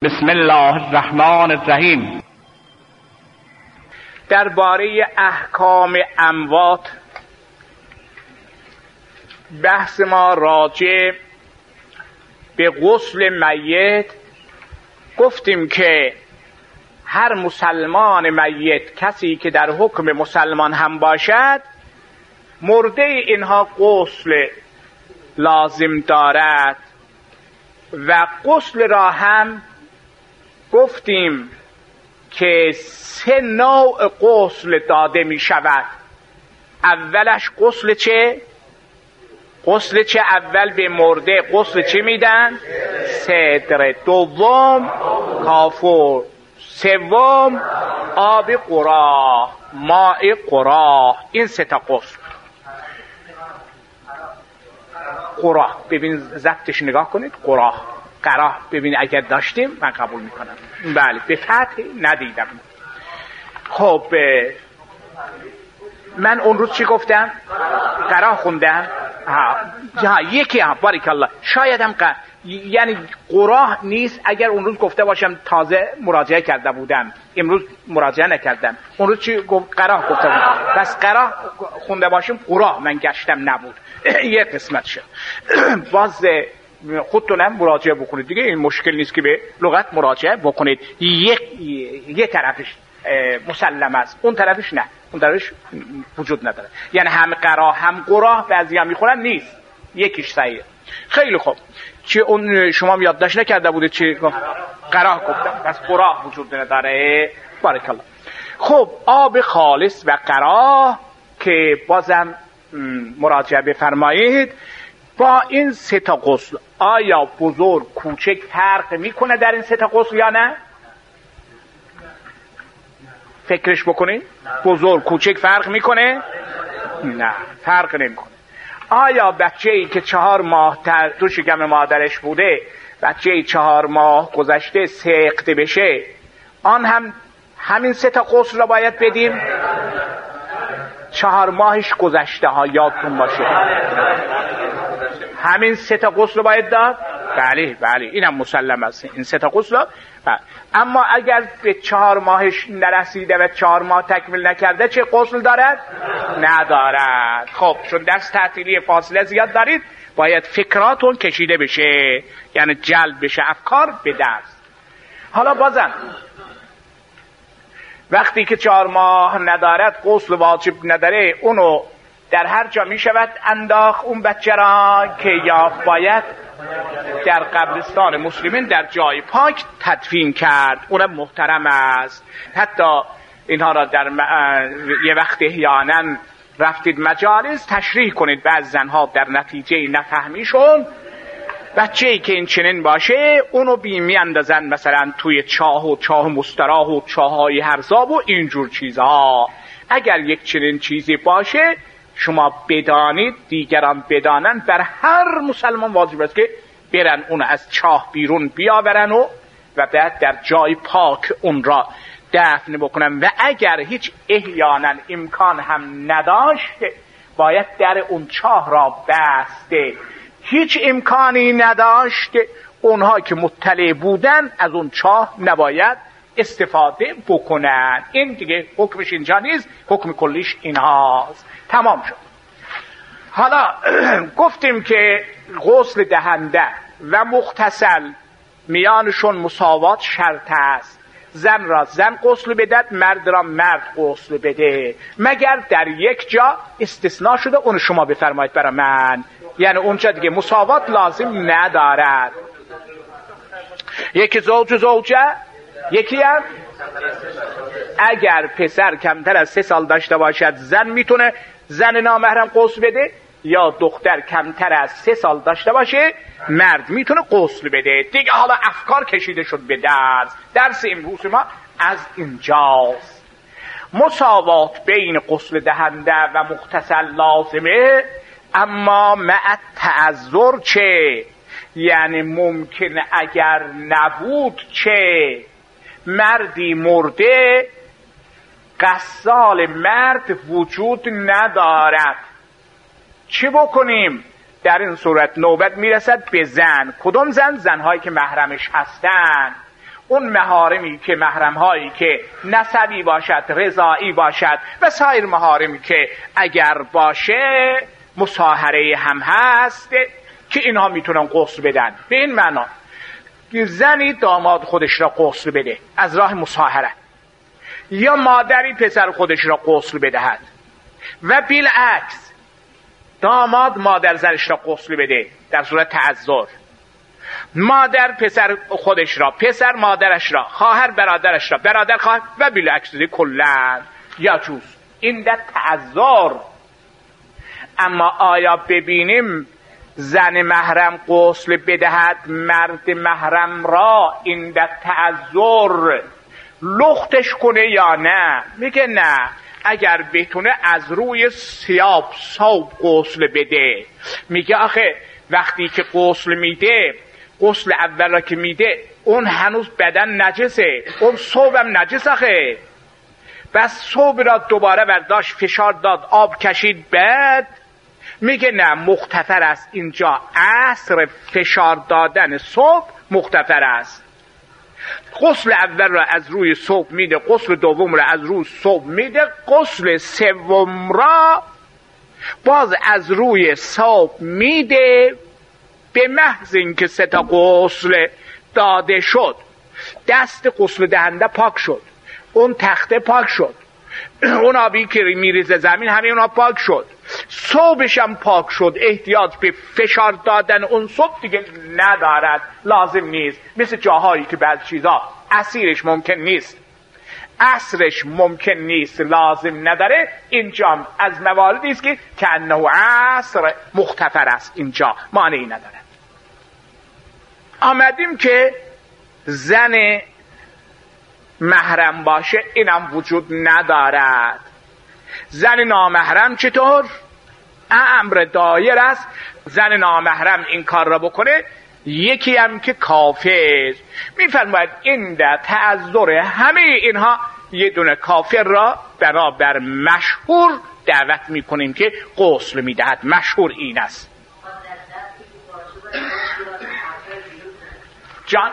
بسم الله الرحمن الرحیم. درباره احکام اموات بحث ما راجع به غسل میت. گفتیم که هر مسلمان میت، کسی که در حکم مسلمان هم باشد، مرده اینها غسل لازم دارد و غسل را هم گفتیم که 3 نوع غسل داده می شود. اولش غسل چه؟ غسل چه؟ اول به مرده غسل چه میدن؟ صدر. دوم کافور. سوم آب قراه، ماء قراه. این 3 تا غسل. قراه، ببین ضبطش نگاه کنید. قراه، قراه ببین اگر داشتیم من قبول میکنم. بله، به فتح ندیدم. خب من اون روز چی گفتم؟ قراه خوندم. یکی هم بارک الله. شاید هم یعنی قراه نیست. اگر اون روز گفته باشم تازه مراجعه کرده بودم، امروز مراجعه نکردم. اون روز چی قراه گفته بودم، بس قراه خونده باشیم قراه من گشتم نبود. یه قسمت شد. باز خودتونم مراجعه بکنید دیگه، این مشکل نیست که به لغت مراجعه بکنید. یک طرفش مسلم است، اون طرفش نه، اون طرفش وجود نداره. یعنی هم قراه هم قراه بعضی هم میخونن، نیست، یکیش صحیحه. خیلی خوب. چه اون شما یادداشت نکرده بودید چی قراه گفتم، پس قراه وجود نداره. بارک الله. خب آب خالص و قراه که بازم مراجعه بفرمایید. با این 3 تا غسل آیا بزرگ کوچک فرق میکنه در این 3 تا غسل یا نه؟ فکرش بکنید. بزرگ کوچک فرق میکنه؟ نه، فرق نمیکنه. آیا بچه‌ای که 4 ماه تو شکم مادرش بوده، بچه‌ای 4 ماه گذشته سقط بشه، آن هم همین 3 تا غسل را باید بدیم؟ 4 ماهش گذشته ها، یادتون باشه. همین 3 تا غسل باید داد؟ بله بله، اینم مسلم است، این 3 تا غسل. اما اگر به 4 ماهش نرسیده و 4 ماه تکمیل نکرده چه غسل دارد؟ ندارد. خب چون درس تعطیلی فاصله زیاد دارید، باید فکراتون کشیده بشه، یعنی جلب بشه افکار به درس. حالا بازم وقتی که 4 ماه ندارد، غسل واجب نداره، اونو در هر جا می شود انداخت اون بچه را که یا باید در قبرستان مسلمین در جای پاک تدفین کرد. اونم محترم است. حتی اینها را در یه وقت احیانا رفتید مجالس تشریح کنید. بعض زنها در نتیجه نفهمیشون بچه‌ای که این چنین باشه اونو می اندازن مثلا توی چاه مستراح و چاه‌های هرزاب و اینجور چیزها. اگر یک چنین چیزی باشه شما بدانید، دیگران بدانن، بر هر مسلمان واجب است که برن اون از چاه بیرون بیاورن و بعد در جای پاک اون را دفن بکنن. و اگر هیچ احیانا امکان هم نداشت، باید در اون چاه را بسته. هیچ امکانی نداشت، اونها که مطلع بودن از اون چاه نباید استفاده بکنن. این دیگه حکمش اینجا نیست، حکم کلیش اینهاست. تمام شد. حالا گفتیم که غسل دهنده و مغتسل میانشون مساوات شرط است. زن را زن غسل بدهد، مرد را مرد غسل بده، مگر در یک جا استثناء شده، اون شما بفرمایید برای من. یعنی اونجا دیگه مساوات لازم ندارد. یکی زوج و زوجه، یکی هم اگر پسر کمتر از 3 سال داشته باشد، زن میتونه زن نامحرم غسل بده، یا دختر کمتر از 3 سال داشته باشه مرد میتونه غسل بده. دیگه حالا افکار کشیده شد به درس امروز ما از اینجاست. مساوات بین غسل دهنده و مغتسل لازمه، اما مع تعذر چه؟ یعنی ممکن اگر نبود چه؟ مردی مرده، غسال مرد وجود ندارد، چی بکنیم؟ در این صورت نوبت میرسد به زن. کدوم زن؟ زنهایی که محرمش هستن. اون محارمی که محرم هایی که نسبی باشد، رضاعی باشد و سایر محارمی که اگر باشه مصاهره هم هست که اینها میتونن غسل بدن. به این معنا زنی داماد خودش را غسل بده از راه مصاهره، یا مادری پسر خودش را غسل بدهد، و بالعکس داماد مادر زنش را غسل بده در صورت تعذر، مادر پسر خودش را، پسر مادرش را، خواهر برادرش را، برادر خواهر، و بالعکس کلا یجوز این در تعذر. اما آیا ببینیم زن محرم غسل بدهد مرد محرم را این در تعذر لختش کنه یا نه؟ میگه نه، اگر بتونه از روی ثوب غسل بده. میگه آخه وقتی که غسل میده، غسل اول را که میده اون هنوز بدن نجسه، اون ثوبم نجس آخه، بس ثوب را دوباره برداشت فشار داد آب کشید بعد. میگه نه، مغتفر است اینجا، عصر فشار دادن ثوب مغتفر است. غسل اول را از روی ثوب میده، غسل دوم را از روی ثوب میده، غسل سوم را باز از روی ثوب میده. به محض اینکه 3 تا غسل داده شد، دست غسل دهنده پاک شد، اون تخته پاک شد، اون آبی که میریزه زمین همه اونا پاک شد، ثوبش هم پاک شد، احتیاج به فشار دادن اون ثوب دیگه ندارد، لازم نیست. مثل جاهایی که بعض چیزا اسیرش ممکن نیست، عصرش ممکن نیست، لازم نداره، اینجا از مواردی است که انه عصر مغتفر است، اینجا مانعی نداره. آمدیم که زن محرم باشه اینم وجود ندارد. زن نامحرم چطور؟ امر دایر است، زن نامحرم این کار را بکنه. یکی هم که کافر، میفرماید این در تعذر همه اینها یه دونه کافر را برابر مشهور دعوت میکنیم که غسل میدهد. مشهور این است. جان؟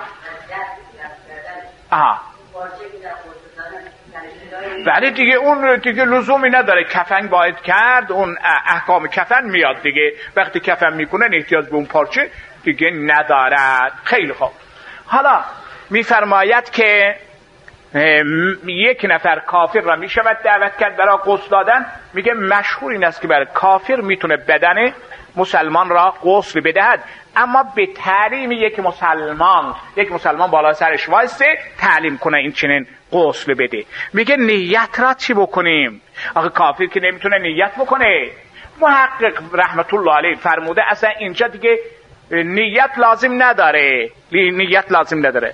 بله دیگه، اون دیگه لزومی نداره، کفن باید کرد، اون احکام کفن میاد دیگه، وقتی کفن میکنن احتیاج به اون پارچه دیگه ندارد. خیلی خوب. حالا میفرماید که یک نفر کافر را میشود دعوت کرد برای غسل دادن. میگه مشهور این است که برای کافر میتونه بدن مسلمان را غسل بدهد، اما به تعلیم یک مسلمان بالا سرش وایسته تعلیم کنه این چنین غسل بده. میگه نیت را چی بکنیم؟ آخه کافر که نمیتونه نیت بکنه. محقق رحمت الله علیه فرموده اصلا اینجا دیگه نیت لازم نداره، نیت لازم نداره.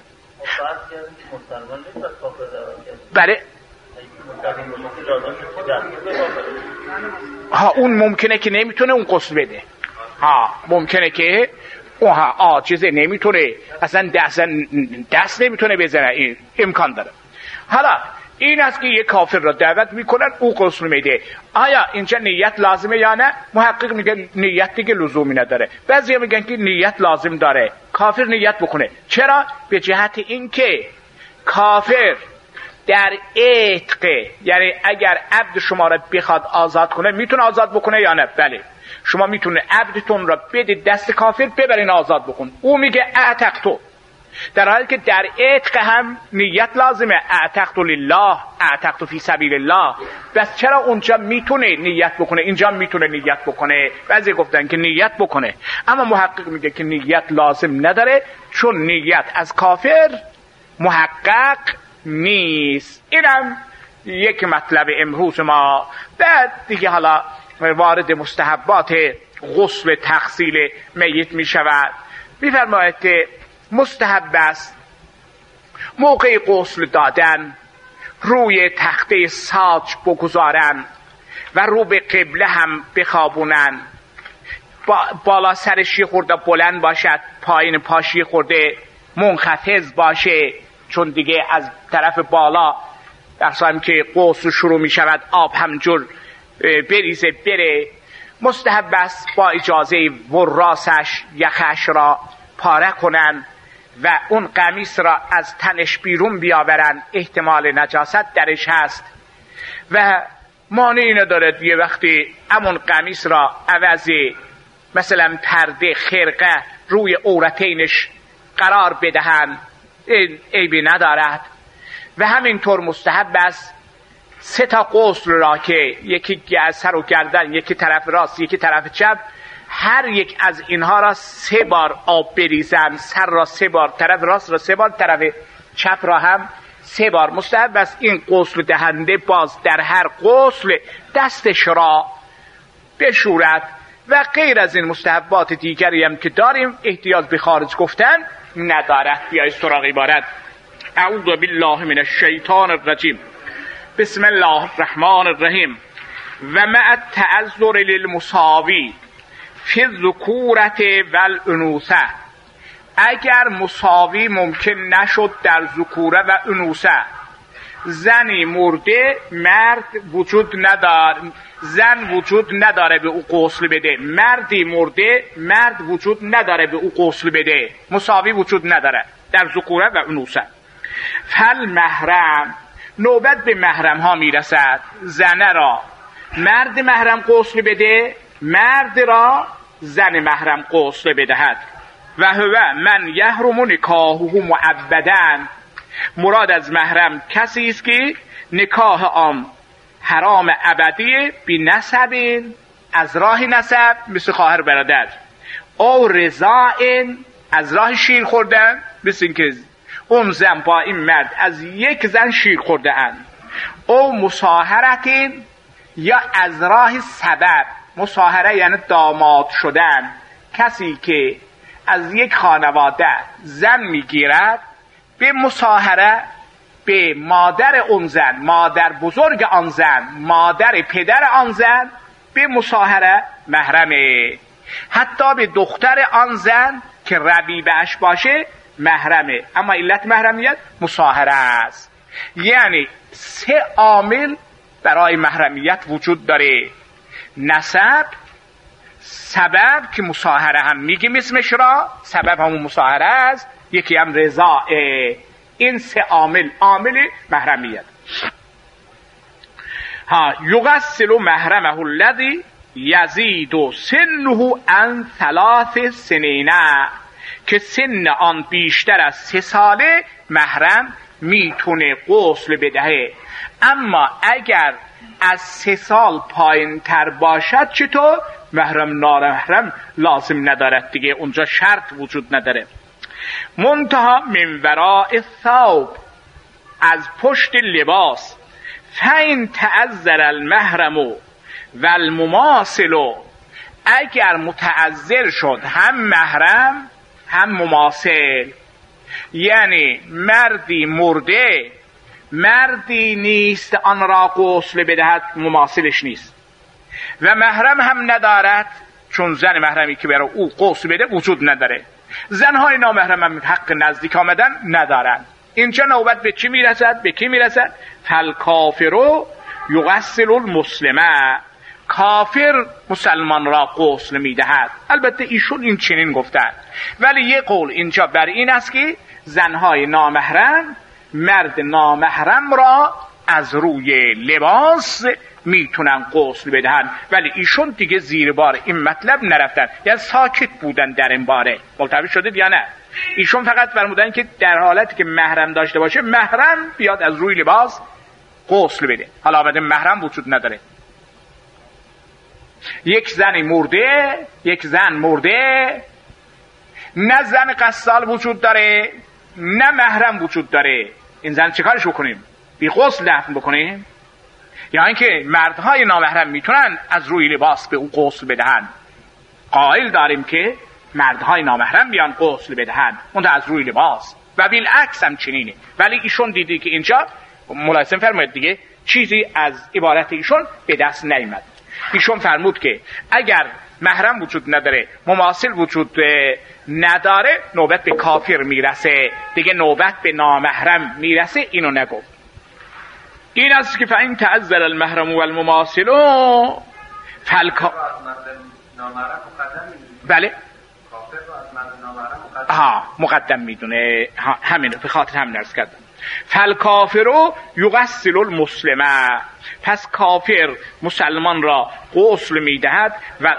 بله اون ممکنه که نمیتونه اون غسل بده، ممکنه که عاجزه، نمیتونه اصلا دست نمیتونه بزنه، این امکان داره. حالا این است که یک کافر را دعوت میکنن او غسل میده. آیا اینجا نیت لازمه یا نه؟ محقق میگه نیت دیگه لزومی نداره. بعضیا میگن که نیت لازم داره، کافر نیت بکنه. چرا؟ به جهت اینکه کافر در عتق، یعنی اگر عبد شما را بخواد آزاد کنه میتونه آزاد بکنه یا نه؟ بله، شما میتونه عبدتون را بده دست کافر، ببرین آزاد بکن. او میگه اعتقتو، در حالی که در عتق هم نیت لازمه، اعتقت لله، اعتقت فی سبیل الله. بس چرا اونجا میتونه نیت بکنه اینجا میتونه نیت بکنه؟ بعضی گفتن که نیت بکنه، اما محقق میگه که نیت لازم نداره، چون نیت از کافر محقق نیست. اینم یک مطلب امروز ما. بعد دیگه حالا وارد مستحبات غسل تغسیل میت میشود. میفرماید که مستحب است موقع غسل دادن روی تخته ساج بگذارن و رو به قبله هم بخوابونن. بالا سرش یه خورده بلند باشد، پایین پاش یه خورده منخفض باشه، چون دیگه از طرف بالا درسان که غسل شروع می شود آب همجور بریزه بره. مستحب است با اجازه وراسش یخش را پاره کنن و اون قمیص را از تنش بیرون بیاورن، احتمال نجاست درش هست و مانعی ندارد یه وقتی همون قمیص را عوضی مثلا پرده خرقه روی عورتینش قرار بدهن، عیبی ندارد. و همینطور مستحب است 3 غسل را که یکی از سر و گردن، یکی طرف راست، یکی طرف چپ، هر یک از اینها را 3 بار آب بریزن. سر را 3 بار، طرف راست را 3 بار، طرف چپ را هم 3 بار. مستحب است این غسل دهنده باز در هر غسل دستش را بشورد و غیر از این مستحبات دیگری هم که داریم احتیاج به خارج گفتن ندارد. بیایید سراغ عبارت. اعوذ بالله من الشیطان الرجیم. بسم الله الرحمن الرحیم. و مع التعذر للمساوی فی الذکورة والانوثه. اگر مساوی ممکن نشد در ذکوره و انوثه، زنی مرده مرد وجود نداره، زن وجود نداره به او غسل بده، مردی مرده مرد وجود نداره به او غسل بده، مساوی وجود نداره در ذکوره و انوثه. فل محرم، نوبت به محرم ها میرسد. زنه را مرد محرم غسل بده، مرد را زن محرم غسل بدهد. و هو من یحرم نکاحه معبدا. مراد از محرم کسی است که نکاح آن حرام ابدی بی نسب، از راه نسب مثل خواهر برادر، او رضاء، از راه شیر خوردن، مثل اینکه اون زن با این مرد از یک زن شیر خورده اند، او مصاهرت، یا از راه سبب. مصاهره یعنی داماد شدن، کسی که از یک خانواده زن میگیرد به مصاهره به مادر اون زن، مادر بزرگ آن زن، مادر پدر آن زن، به مصاهره محرمه. حتی به دختر آن زن که ربیبه‌اش باشه محرمه. اما علت محرمیت مصاهره است. یعنی 3 عامل برای محرمیت وجود داره: نسب، سبب که مصاهره هم میگیم اسمش را، سبب همون مصاهره است، یکی هم رضاء. این 3 عامل محرمیت. یغسل محرمه الذی یزید سنه عن 3 سنین، که سن آن بیشتر از 3 ساله محرم میتونه غسل بدهه. اما اگر از 3 سال پایین تر باشد چطور؟ محرم نامحرم لازم ندارد دیگه، اونجا شرط وجود نداره. منتها من وراء الثوب، از پشت لباس. فین تعذر المحرم و المماثل، اگر متعذر شد هم محرم هم مماثل، یعنی مردی مرده مردی نیست آن را غسل بدهد، مماثلش نیست و محرم هم ندارد، چون زن محرمی که برای او غسل بده وجود نداره. زنهای نامحرم هم حق نزدیک آمدن ندارن. اینجا نوبت به چی میرسد؟ به کی میرسد؟ فالکافرو یغسل المسلمه، کافر مسلمان را غسل میدهد. البته ایشون این چنین گفتند، ولی یه قول اینجا بر این است که زنهای نامحرم مرد نامحرم را از روی لباس میتونن غسل بدهن، ولی ایشون دیگه زیر بار این مطلب نرفتن، یعنی ساکت بودن در این باره. ملتوی شدید یا نه؟ ایشون فقط فرمودن که در حالتی که محرم داشته باشه محرم بیاد از روی لباس غسل بده. حالا بعد محرم وجود نداره، یک زن مرده، نه زن غسال وجود داره نه محرم وجود داره، این زن چه کارش بکنیم؟ بی غسل دفن بکنیم؟ یا اینکه مردهای نامحرم میتونن از روی لباس به او غسل بدهن؟ قائل داریم که مردهای نامحرم بیان غسل بدهن اون از روی لباس، و بالعکس هم چنینه. ولی ایشون دیدی که اینجا ملاحظه فرمود دیگه چیزی از عبارت ایشون به دست نیامد. ایشون فرمود که اگر محرم وجود نداره، مماثل وجود نداره، نوبت به کافر میرسه دیگه، نوبت به نامحرم میرسه. اینو نگفت. این است که فاین تعذر المحرم و المماثل بله مقدم میدونه، همین به خاطر همین عرض کردم. فالکافر یغسل المسلم، پس کافر مسلمان را غسل میدهد. و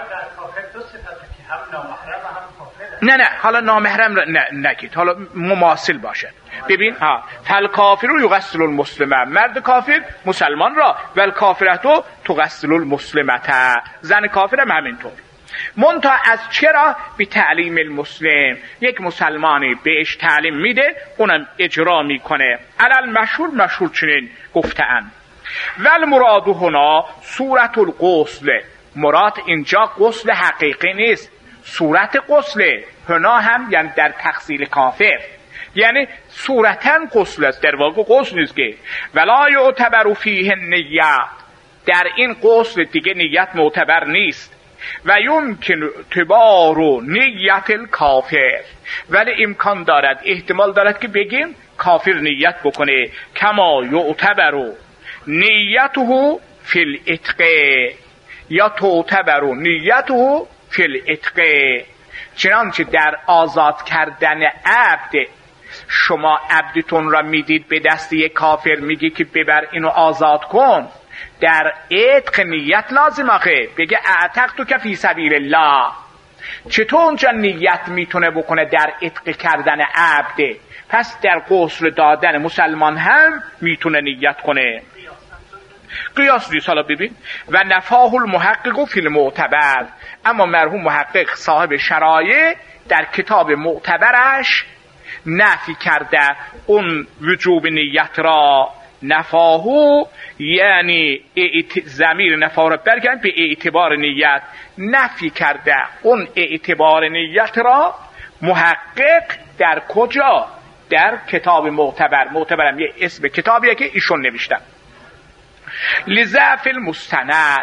نه حالا نامحرم را نگید، حالا مماثل باشد. ببین فالکافر یغسل المسلم، مرد کافر مسلمان را، و الکافرتو تغسل المسلمه، زن کافر هم همینطور. منتها از چرا؟ به تعلیم المسلم، یک مسلمانی بهش تعلیم میده، اونم اجرا میکنه. علل مشهور چنین گفته‌اند. ول مراد هنا صورت الغسل، مراد اینجا غسل حقیقی نیست، صورت غسل. هنا هم یعنی در تغسیل کافر، یعنی صورتاً غسل است، در واقع غسل نیست که. ولا یعتبر فیه النیه، در این غسل دیگه نیت معتبر نیست. و یمکن اعتبار نیت الکافر، ولی امکان دارد، احتمال دارد که بگیم کافر نیت بکنه. کما یعتبر نیته فی الاتق، یا تعتبر نیته فی الاتق، چنانچه در آزاد کردن عبد، شما عبدتون را میدید به دست یک کافر، میگی که ببر اینو آزاد کن، در عتق نیت لازم آخه، بگه اعتقتو که فی سبیل الله. چطور اونجا نیت میتونه بکنه در عتق کردن عبد؟ پس در غسل دادن مسلمان هم میتونه نیت کنه. قیاس نیست. حالا ببین، و نفاه المحقق فی المعتبر، اما مرحوم محقق صاحب شرایع در کتاب معتبرش نفی کرده اون وجوب نیت را. نفاهو یعنی ضمیر نفا را برگرد به اعتبار نیت، نفی کرده اون اعتبار نیت را محقق. در کجا؟ در کتاب معتبر. معتبرم یه اسم کتابیه که ایشون نوشتن. لضعف المستند،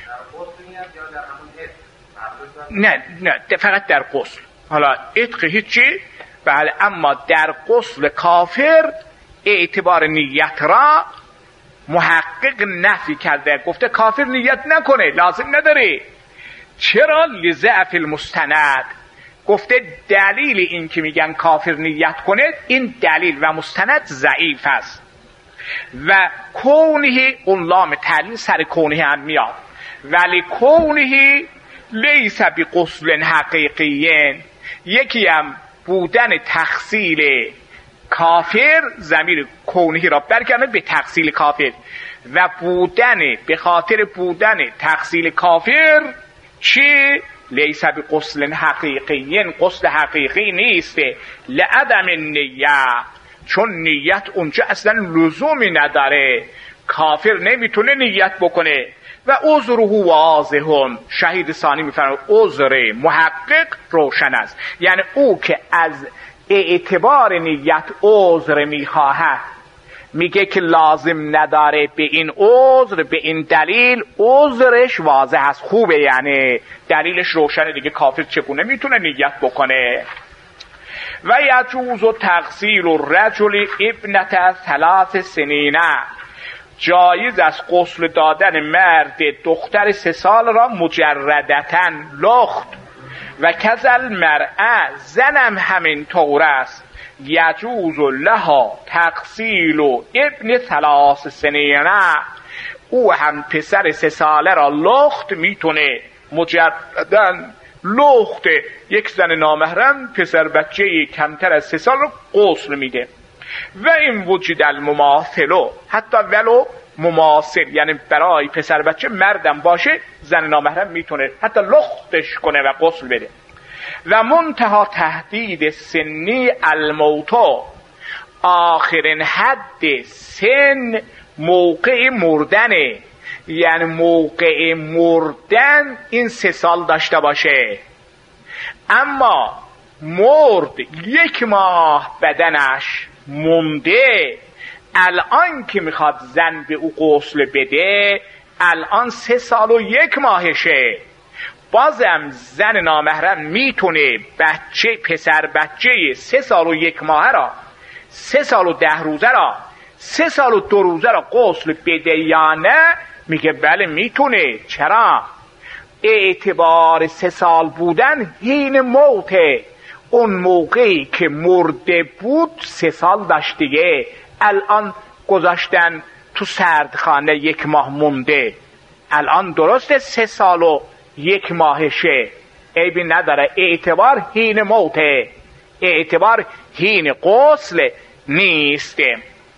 نه فقط در غسل. حالا عتق هیچی، بله، اما در غسل کافر اعتبار نیت را محقق نفی کرده، گفته کافر نیت نکنه، لازم نداره. چرا؟ لضعف المستند، گفته دلیل این که میگن کافر نیت کنه، این دلیل و مستند ضعیف است. و کونه، اون لام تعلیل سر کونه هم میاد، ولی کونه لیس بغسل حقیقیین، یکی هم بودن تغسیل کافر، ضمیر کونه را برگردونه به تغسیل کافر، و بودن به خاطر بودن تغسیل کافر چی؟ لیس بغسل حقیقیین، غسل حقیقی نیست. لعدم النیه، چون نیت اونجا اصلا لزومی نداره، کافر نمیتونه نیت بکنه. و عذره واضح، شهید ثانی میفرماید عذر محقق روشن است، یعنی او که از اعتبار نیت عذر میخواهد، میگه که لازم نداره به این عذر، به این دلیل عذرش واضح است، خوبه، یعنی دلیلش روشنه دیگه، کافر چگونه میتونه نیت بکنه. و یجوز تغسیل الرجل ابنة 3 سنین، جایز است غسل دادن مرد دختر 3 سال را مجردتاً لخت. و کذل مرأة، زنم همین طور است. یجوز لها تغسیل ابن 3 سنین، او هم پسر 3 ساله را لخت میتونه، مجردن لخت. یک زن نامحرم پسر بچه کمتر از 3 سال رو غسل میده. و این وجود المماثلو، حتی ولو مماثل، یعنی برای پسر بچه مردم باشه، زن نامحرم میتونه حتی لختش کنه و غسل بده. و منتها تهدید سنی الموتو، آخرین حد سن موقع مردنه، یعنی موقع مردن این 3 سال داشته باشه. اما مرد 1 ماه بدنش مونده، الان که میخواد زن به او غسل بده، الان 3 سال و 1 ماهشه. بازم زن نامحرم میتونه بچه، پسر بچه 3 سال و 1 ماهه را، 3 سال و 10 روزه را، 3 سال و 2 روزه را غسل بده یا نه؟ میگه بله میتونه. چرا؟ اعتبار 3 سال بودن حین موته، اون موقعی که مرده بود 3 سال داشت دیگه، الان گذاشتن تو سردخانه 1 ماه مونده، الان درسته 3 سال و 1 ماهشه، عیبی نداره، اعتبار حین موته، اعتبار حین غسل نیسته.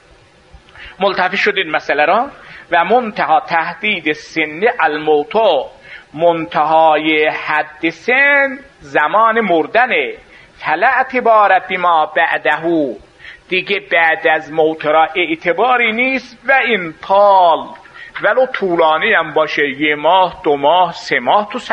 ملتفی شدید مسئله را. و منتها تهدید سن الموتو، منتهای حد سن زمان مردنه، فلا اعتبار بما بعده، دیگه بعد از موت را اعتباری نیست، و این طال ولو طولانی هم باشه، 1 ماه 2 ماه 3 ماه تو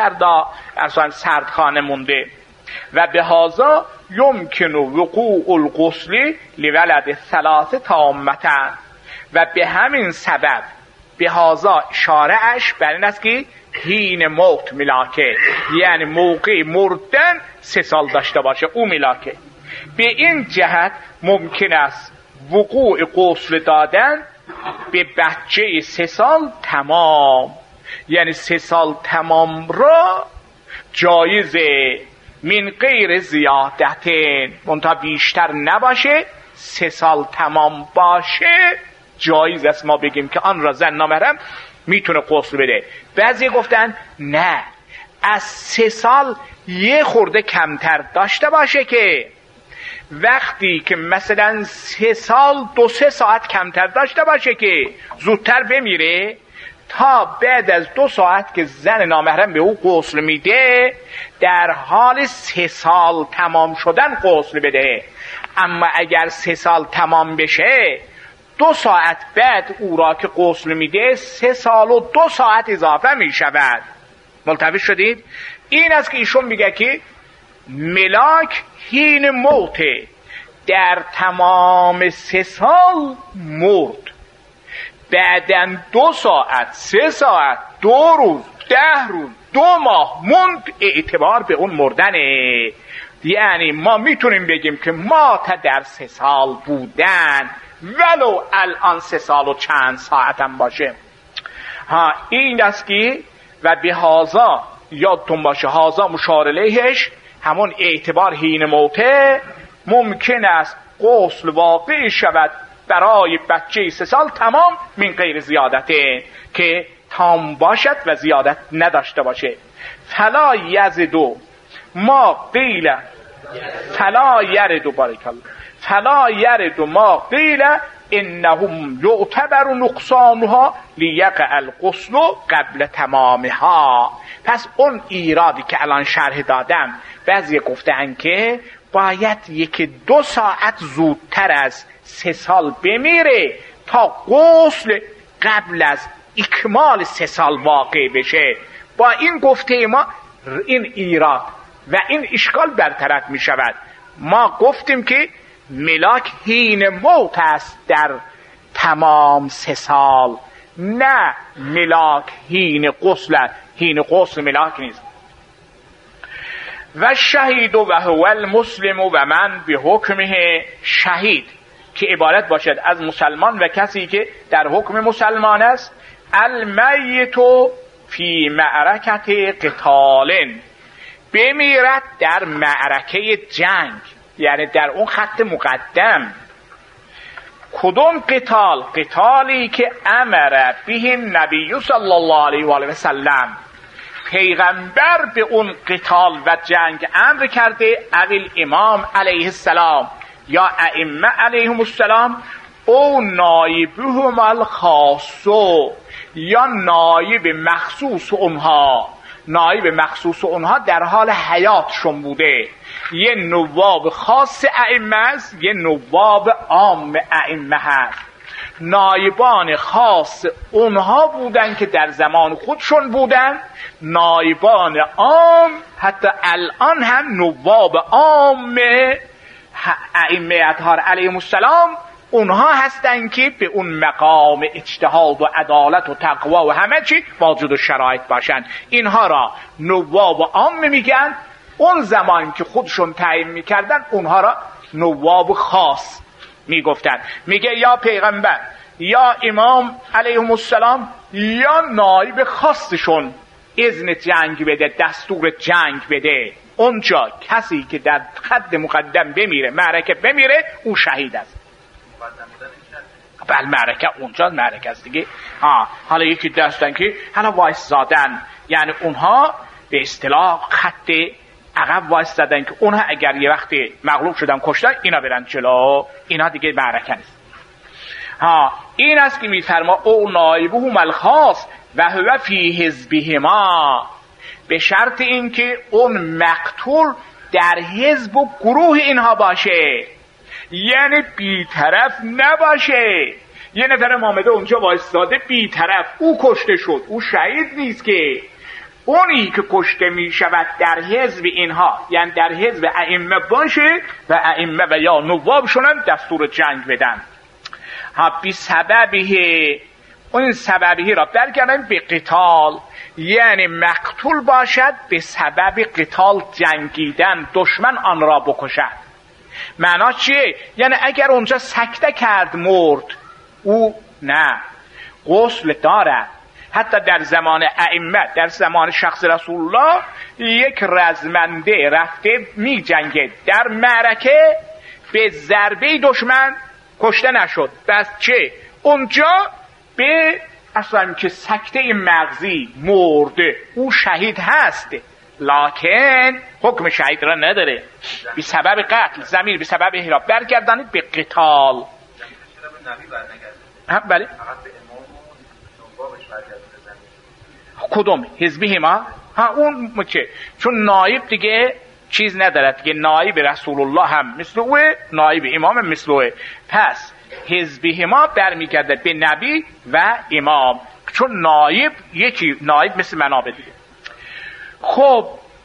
سردخانه مونده. و به هذا یمکن وقوع الغسل لولد 3 تامتا، و به همین سبب به هذا شارعش بر این است که حین موت ملاکه، یعنی موقع مردن 3 سال داشته باشه او ملاکه. به این جهت ممکن است وقوع غسل دادن به بچه 3 سال تمام، یعنی 3 سال تمام را جایزه، من غیر زیادتین، منتها بیشتر نباشه، 3 سال تمام باشه جایز است ما بگیم که آن را زن نامحرم میتونه غسل بده. بعضی گفتن نه، از 3 سال 1 خورده کمتر داشته باشه، که وقتی که مثلا 3 سال 2-3 ساعت کمتر داشته باشه که زودتر بمیره، تا بعد از 2 ساعت که زن نامحرم به او غسل میده در حال 3 سال تمام شدن غسل بده. اما اگر 3 سال تمام بشه 2 ساعت بعد او را که غسل میده 3 سال و 2 ساعت اضافه میشود. ملتفت شدید؟ این است که ایشون میگه که ملاک حین موته، در تمام 3 سال مرد، بعدن 2 ساعت 3 ساعت 2 روز 10 روز 2 ماه موند، اعتبار به اون مردنه. یعنی ما میتونیم بگیم که مات در 3 سال بودن، ولو الان 3 سال و چند ساعت هم باشه. این است که و به هازا یادتون باشه، هازا مشار الیهش همون اعتبار حین موته، ممکن است غسل واقع شود برای بچه 3 سال تمام من غیر زیادته، که تام باشد و زیادت نداشته باشه. فلا یزدو ما قیل فلا یردو بارک الله فلا یردو ما قیل انهم یعتبر نقصانها لیقع الغسل قبل تمامها. پس اون ایرادی که الان شرح دادم، بعضی گفتن که باید 1-2 ساعت زودتر از 3 سال بمیره تا غسل قبل از اکمال 3 سال واقع بشه. با این گفته ما این ایراد و این اشکال برطرف می شود. ما گفتیم که ملاک حین موت است در تمام 3 سال، نه ملاک حین غسل. حین غسل ملاک نیست. و شهید و هو المسلم و من به حکمه، شهید که عبارت باشد از مسلمان و کسی که در حکم مسلمان است، المیت فی معرکت قتال، بمیرد در معرکه جنگ، یعنی در اون خط مقدم. کدوم قتال؟ قتالی که امر به نبی صلی الله علیه و آله و سلم، پیغمبر به اون قتال و جنگ امر کرده، اویل امام علیه السلام یا ائمه علیهم السلام، او نایبهم الخاصو، یا نایب مخصوص اونها. نایب مخصوص اونها در حال حیاتشون بوده، یه نواب خاص ائمه است، یه نواب عام ائمه هست. نایبان خاص اونها بودن که در زمان خودشون بودن، نایبان عام حتی الان هم نواب عام ائمه اطهار علیهم السلام اونها هستن که به اون مقام اجتهاد و عدالت و تقوا و همه چی موجود و شرایط باشن. اینها را نواب عام میگن. اون زمان که خودشون تعیین میکردن اونها را نواب خاص میگفتن. میگه یا پیغمبر یا امام علیهم السلام یا نایب خاصشون، اذن جنگ بده، دستور جنگ بده، اونجا کسی که در خط مقدم بمیره، معرکه بمیره، او شهید است. بله معرکه اونجا معرکه است دیگه. حالا یکی داشتن که حالا وایسادن، یعنی اونها به اصطلاح خط عقب وایسادن که اونها اگر یه وقتی مغلوب شدن کشتن، اینا برن جلو، اینا دیگه معرکه نیست. این است که میفرما او نایبهم الخاص و هو فی حزبهما، به شرط اینکه اون مقتول در حزب و گروه اینها باشه، یعنی بی‌طرف نباشه. یه نفر آمده اونجا وایستاده بی‌طرف، او کشته شد، او شهید نیست که. اونی که کشته می شود در حزب اینها، یعنی در حزب ائمه باشه و ائمه و یا نوابشون هم دستور جنگ بدن. بی سببه، اون سببه را برگردن به قتال، یعنی مقتول باشد به سبب قتال، جنگیدن، دشمن آن را بکشد. معنا چیه؟ یعنی اگر اونجا سکته کرد مرد، او نه، غسل دارد. حتی در زمان ائمه، در زمان شخص رسول الله، یک رزمنده رفته می جنگه در معرکه، به ضربه دشمن کشته نشد، بس چه؟ اونجا به اصلا که سکته مغزی مرده، او شهید هست، لکن حکم شهید را نداره. به سبب قتل، ضمیر به سبب احراب برگردانید به قتال. بله کدوم حزبی ما؟ اون مچه، چون نایب دیگه چیز ندارد دیگه، نایب رسول الله هم مثل اوه، نایب امام هم مثل اوه. پس حزبی ما برمیگرده به نبی و امام، چون نایب یکی، نایب مثل منابع دیگه. خب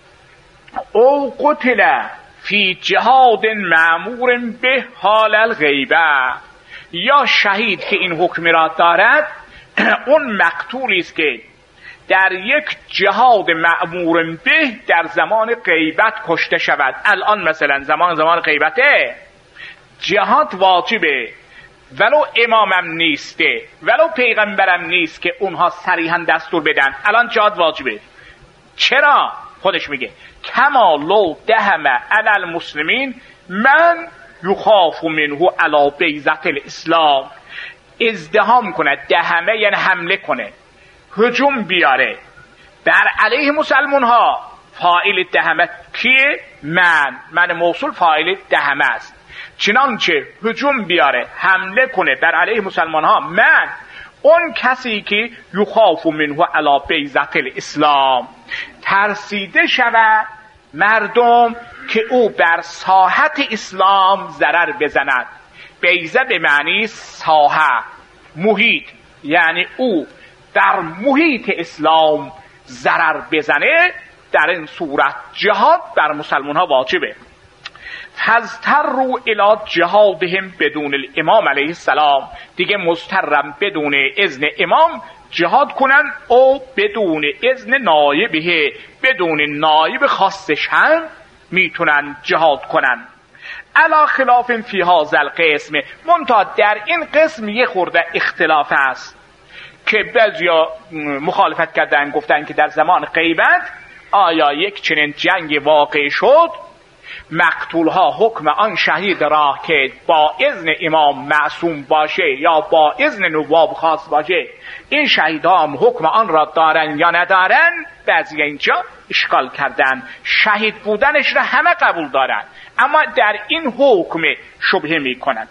او قتل فی جهاد معمور به حال الغیبه، یا شهید که این حکم را دارد، اون مقتولی است که در یک جهاد مأمور به در زمان غیبت کشته شود. الان مثلا زمان غیبته جهاد واجبه، ولو امامم نیسته، ولو پیغمبرم نیست که اونها صریحا دستور بدن، الان جهاد واجبه. چرا؟ خودش میگه کما لو دهم علی المسلمین من یخاف منه علی بیضة الاسلام. ازدحام کنه، دهمه یعنی حمله کنه، هجوم بیاره بر علیه مسلمان ها. فاعل دهمه کیه؟ من موصول فاعل دهمه است. چنانچه هجوم بیاره، حمله کنه بر علیه مسلمان ها، من اون کسی که یخاف منه علی بیضة الاسلام، ترسیده شود مردم که او بر ساحت اسلام ضرر بزند. بیضه به معنی ساحه، محیط، یعنی او در محیط اسلام ضرر بزنه، در این صورت جهاد بر مسلمان ها واجبه. فاضطروا الی جهادهم بدون الامام علیه السلام، دیگه مضطرم بدون اذن امام جهاد کنن، او بدون اذن نایبه، بدون نایب خاصش هم میتونن جهاد کنن. علا خلاف فی هذا القسم، منتها در این قسم یه خورده اختلاف است که بعضیا مخالفت کردن، گفتن که در زمان غیبت آیا یک چنین جنگ واقع شد، مقتول ها حکم آن شهید را که با اذن امام معصوم باشه یا با اذن نواب خاص باشه، این شهیدها هم حکم آن را دارن یا ندارن. بعضی اینجا اشکال کردن، شهید بودنش را همه قبول دارن، اما در این حکم شبهه می کنند.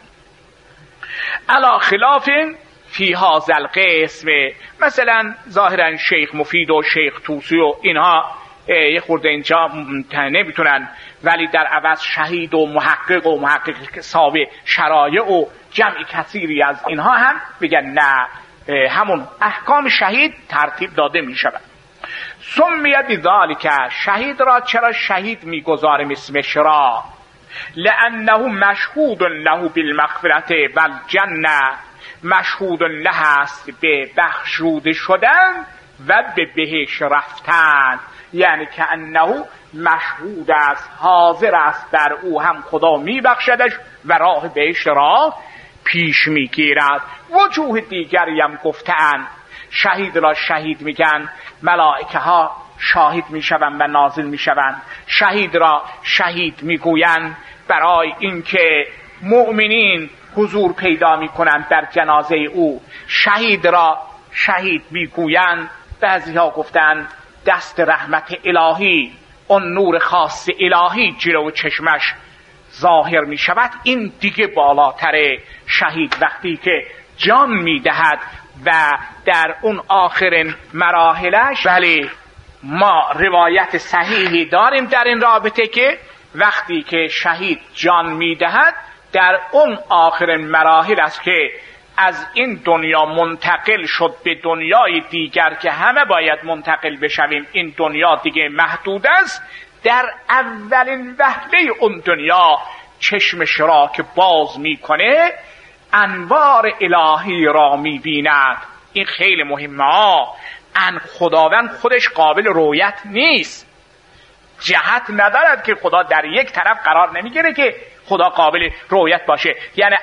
علا خلاف فی هذا القسم، مثلا ظاهرا شیخ مفید و شیخ طوسی و اینها یه خورده اینجا نمیتونن، ولی در عوض شهید و محقق ساوی شرایع و جمع کثیری از اینها هم بگن نه، همون احکام شهید ترتیب داده می شود. سمیت ذالک، شهید را چرا شهید میگذاریم اسمش را؟ لانه مشهود له بالمغفرت والجنه، مشهود له است به بخشوده شدن و به بهشت رفتن، یعنی که انه مشهود است، حاضر است در او هم خدا میبخشدش و راه بهشت را پیش میگیرد. وجوه دیگری هم گفتند شهید را شهید میگن، ملائکه ها شاهد میشوند و نازل میشوند. شهید را شهید میگویند برای اینکه مؤمنین حضور پیدا میکنند در جنازه او. شهید را شهید میگویند، بعضی‌ها گفتند دست رحمت الهی، اون نور خاص الهی جلو چشمش ظاهر می شود. این دیگه بالاتره. شهید وقتی که جان می دهد و در اون آخرین مراحلش، بله ما روایت صحیحی داریم در این رابطه که وقتی که شهید جان می دهد در اون آخرین مراحل است که از این دنیا منتقل شد به دنیای دیگر که همه باید منتقل بشویم. این دنیا دیگه محدود است. در اولین وهله اون دنیا چشمش را که باز میکنه انوار الهی را میبیند. این خیلی مهمه. خداوند خودش قابل رؤیت نیست، جهت ندارد که خدا در یک طرف قرار نمیگیره که خدا قابل رؤیت باشه. یعنی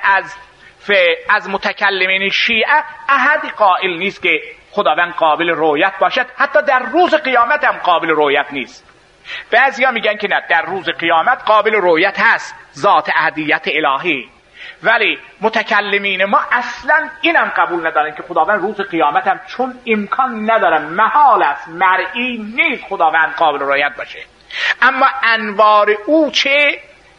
از متکلمین شیعه احدی قائل نیست که خداوند قابل رؤیت باشد، حتی در روز قیامت هم قابل رؤیت نیست. بعضیا میگن که نه، در روز قیامت قابل رؤیت هست، ذات احدیت الهی، ولی متکلمین ما اصلا اینم قبول ندارن که خداوند روز قیامت هم، چون امکان نداره، محال است، مرئی نیست خداوند قابل رؤیت باشه. اما انوار او چه،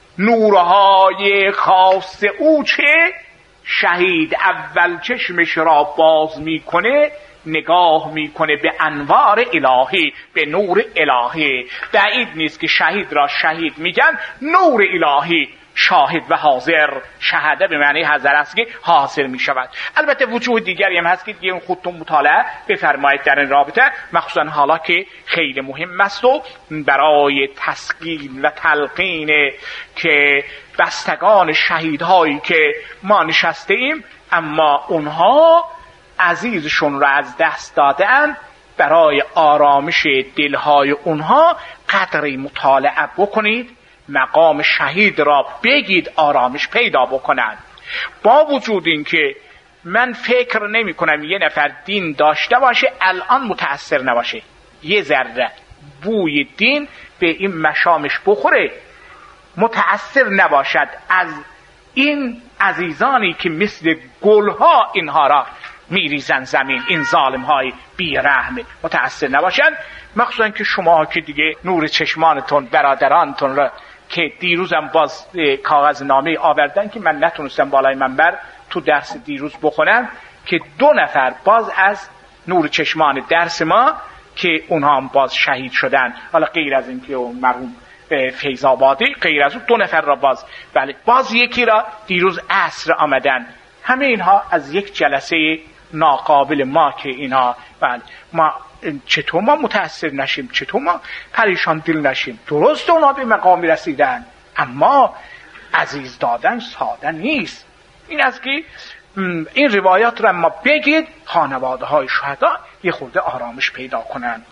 نورهای خاص او چه، شهید اول چشمش را باز میکنه، نگاه میکنه به انوار الهی، به نور الهی. بعید نیست که شهید را شهید میگن، نور الهی شاهد و حاضر، شهاده به معنی حاضر است که حاضر می شود. البته وجوه دیگری هم هست که دیگه خودتون مطالعه بفرمایید در این رابطه، مخصوصا حالا که خیلی مهم است و برای تسکین و تلقین که بستگان شهیدهایی که ما نشسته ایم اما اونها عزیزشون را از دست دادن، برای آرامش دلهای اونها قدری مطالعه بکنید، مقام شهید را بگید آرامش پیدا بکنند. با وجود این که من فکر نمی کنم یه نفر دین داشته باشه الان متأثر نباشه، یه ذره بوی دین به این مشامش بخوره، متأثر نباشد از این عزیزانی که مثل گلها اینها را میریزن زمین، این ظالم های بیرحم، متأثر نباشند. مخصوصا که شما که دیگه نور چشمانتون برادرانتون را که دیروزم باز کاغذ نامه آوردن که من نتونستم بالای منبر تو درس دیروز بخونم که 2 نفر باز از نور چشمان درس ما که اونها هم باز شهید شدن، حالا غیر از این که مرحوم فیض‌آبادی، غیر از اون 2 نفر را باز یکی را دیروز عصر آمدن. همه اینها از یک جلسه ناقابل ما که اینها ما چطور ما متأثر نشیم، چطور ما پریشان دل نشیم. درست اونا به مقامی رسیدن اما عزیز دادن ساده نیست. این است که این روایات را ما بگید خانواده های شهدا یه خورده آرامش پیدا کنند.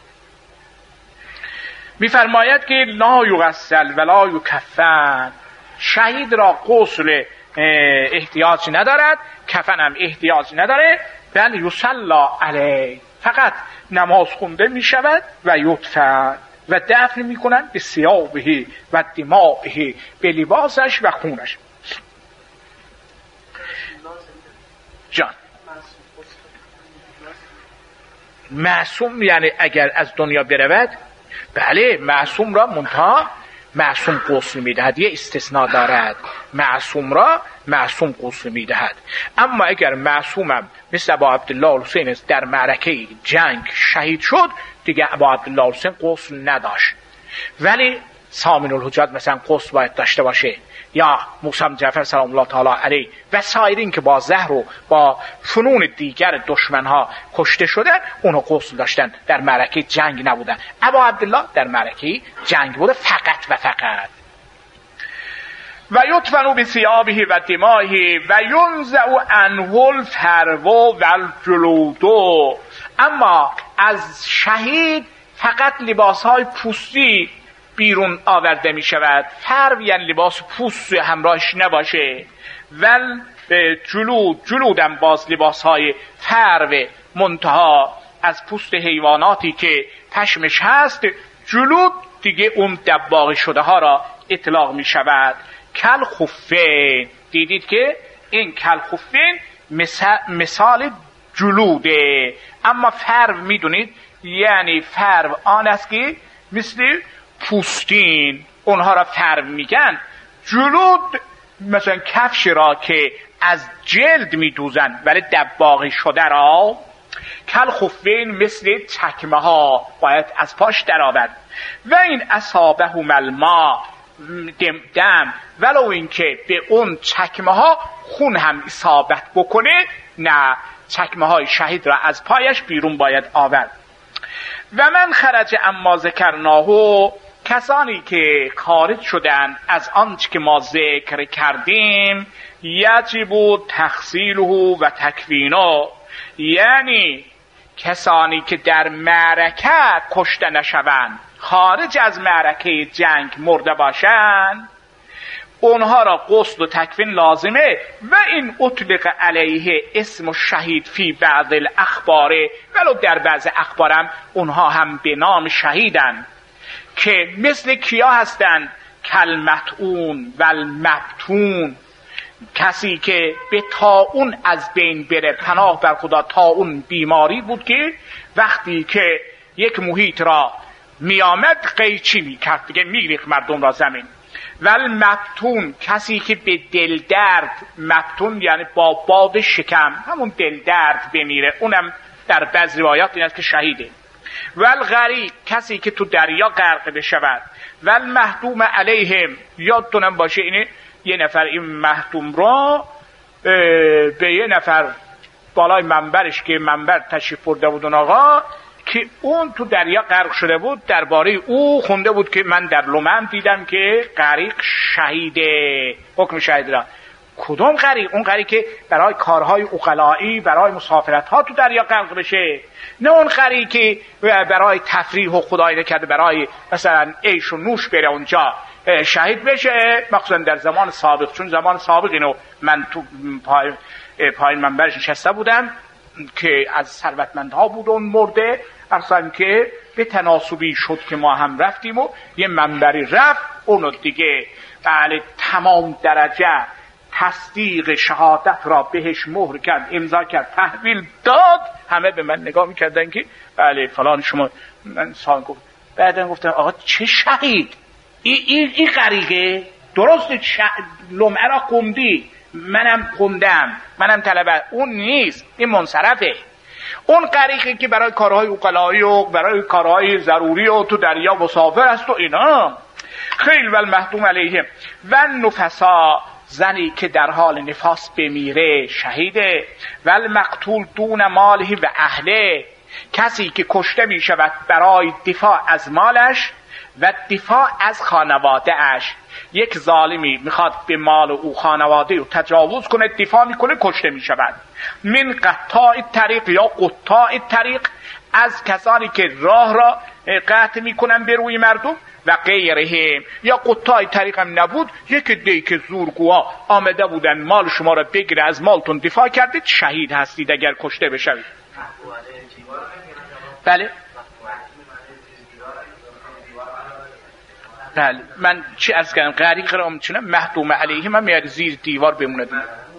میفرماید که لا یغسل ولا یکفن، شهید را غسل احتیاج ندارد، کفن هم احتیاج نداره، بل یصلی علیه، فقط نماز خونده می شود و یدفن و دفن می کنند به ثیابه و دماغه، به لباسش و خونش. جان معصوم یعنی اگر از دنیا برود، بله معصوم را منتها معصوم غسل میدهد، یه استثناء دارد، معصوم را معصوم غسل میدهد. اما اگر معصومم مثل ابا عبدالله الحسین در معرکه جنگ شهید شد دیگه ابا عبدالله الحسین غسل نداشت، ولی سامن الحجات مثلا غسل باید داشته باشه، یا موسی جعفر سلام الله تعالی علیه و سایرین که با زهر و با فنون دیگر دشمنها کشته شدن اونو غسل داشتن، در معرکه جنگ نبودن. ابا عبدالله در معرکه جنگ بوده فقط و فقط. و یدفن بثیابه و دماغه و ینزع عنه الفرو و الجلود. اما از شهید فقط لباسهای پوستی بیرون آورده می شود، فرو یعنی لباس پوست همراهش نباشه، ول جلودم باز لباس های فرو منتها از پوست حیواناتی که پشمش هست جلود دیگه اون دباغ شده ها را اطلاق می شود. کل خفین، دیدید که این کل خفین مثال جلوده. اما فرو میدونید یعنی فرو آن است که مثل پوستین اونها را فرو میگن. جلود مثلا کفش را که از جلد میدوزن ولی دباغی شده را. کل خفین مثل چکمه ها باید از پاش درآورد. و این اصابهم الماء دم، ولو اینکه به اون چکمه ها خون هم اصابت بکنه نه، چکمه های شهید را از پایش بیرون باید آورد. و من خرج اما ذکرناه، کسانی که خارج شدن از آنچه که ما ذکر کردیم، یجب تغسیله و تکفینه، یعنی کسانی که در معرکه کشته نشوند، خارج از معرکه جنگ مرده باشند، اونها را غسل و تکفین لازمه. و این اطلق علیه اسم شهید فی بعض الاخبار، ولو در بعض اخبارم اونها هم به نام شهیدن، که مثل کیا هستن؟ کالمطعون و المبتون، کسی که به طاعون از بین بره، پناه بر خدا. طاعون بیماری بود که وقتی که یک محیط را میامد قیچی میکرد دیگه، میریخت مردم را زمین. و المبتون، کسی که به دل درد، مبتون یعنی با باد شکم، همون دل درد بمیره، اونم در بعض روایات این است که شهیده. و الغریق، کسی که تو دریا غرق بشود. و المهدوم علیهم، یادتونم باشه اینه یه نفر این مهدوم را به یه نفر بالای منبرش که منبر تشریف برده بود اون آقا، که اون تو دریا غرق شده بود، درباره او خونده بود که من در لومم دیدم که غریق شهیده، حکم شهید را. کدوم غریق؟ اون غریق که برای کارهای عقلایی، برای مسافرت ها تو دریا غرق بشه، نه اون غریق که برای تفریح و خدای نکرده برای مثلا عیش و نوش بره اونجا شهید بشه. مخصوصا در زمان سابق، چون زمان سابق اینو من تو پایین منبرش نشسته بودم که از ثروتمندها بود اون مرده، اصلا که به تناسبی شد که ما هم رفتیم و یه منبری رفت اونو دیگه بله تمام درجه تصدیق شهادت را بهش مهر کرد، امضا کرد، تحویل داد. همه به من نگاه میکردن که بله فلان شما. من سال گفت، بعدن گفتم آقا چه شهید؟ این غریقه درست لمعه را خوندی، منم خوندم، منم طلبه، اون نیست، این منصرفه. اون غریقی که برای کارهای عقلایی و برای کارهای ضروری و تو دریا مسافر است و اینا. خیل و المهدوم علیهم. و نفسا، زنی که در حال نفاس بمیره شهیده. و المقتول دون ماله و اهله، کسی که کشته می شود برای دفاع از مالش و دفاع از خانواده اش. یک ظالمی میخواد به مال او خانواده او تجاوز کنه، دفاع میکنه، کشته میشود. من قطاع طریق یا قطاع طریق، از کسانی که راه را قطع میکنن به روی مردم. و غیرهم، یا قطاع طریق هم نبود، یک دی که زورگوها آمده بودن مال شما را بگیره، از مالتون دفاع کردید، شهید هستید اگر کشته بشوید. بله بله، من چی عرض کردم؟ غریق را میچونم محدوم علیهم هم میاد زیر دیوار بمونه.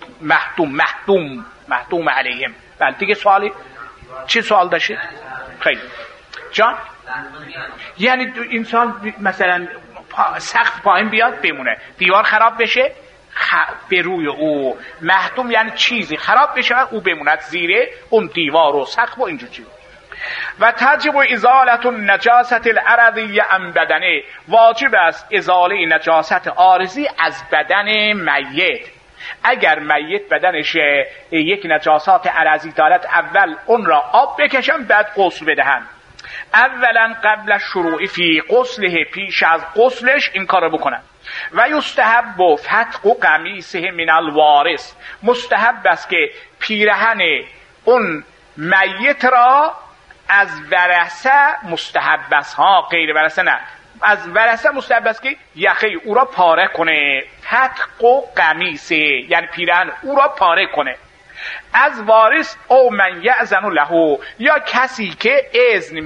محدوم علیهم. بله دیگه سوالی؟ چه سوال داشته؟ خیلی جان؟ یعنی انسان مثلا سقف پایین بیاد بمونه، دیوار خراب بشه به روی او. محدوم یعنی چیزی خراب بشه او بموند زیره اون دیوار و سقف و اینجور چیز. و تجب ازالت النجاست الارضی عن بدنه، واجب است ازاله نجاست عارضی از بدن میت. اگر میت بدنش یک نجاسات عرضی دارد، اول اون را آب بکشن بعد غسل بدهن. اولا قبل شروع فی غسله، پیش از غسلش این کار رو بکنن. و یستحب و فتق و قمیصه من الوارث، مستحب است که پیرهن اون میت را از ورثه مستحب است، ها غیر ورثه نه، از ورثه مستحب است که یخه او را پاره کنه. فتق و قمیصه یعنی پیرهن او را پاره کنه. از وارث او من یأذن له، یا کسی که اذن